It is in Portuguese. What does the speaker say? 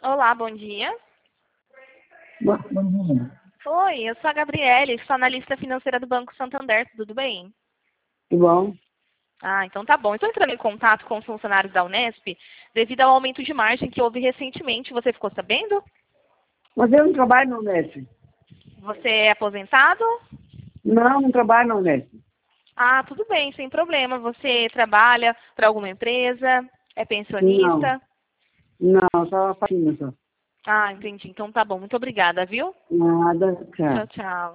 Olá, bom dia. Bom dia. Oi, eu sou a Gabriele, sou analista financeira do Banco Santander, tudo bem? Tudo bom? Ah, então tá bom. Estou entrando em contato com os funcionários da Unesp devido ao aumento de margem que houve recentemente. Você ficou sabendo? Mas eu não trabalho na Unesp. Você é aposentado? Não trabalho na Unesp. Ah, tudo bem, sem problema. Você trabalha para alguma empresa? É Não, pensionista? não, só a faxina só. Ah, entendi. Então tá bom. Muito obrigada, viu? Nada, Tchau, cara. tchau.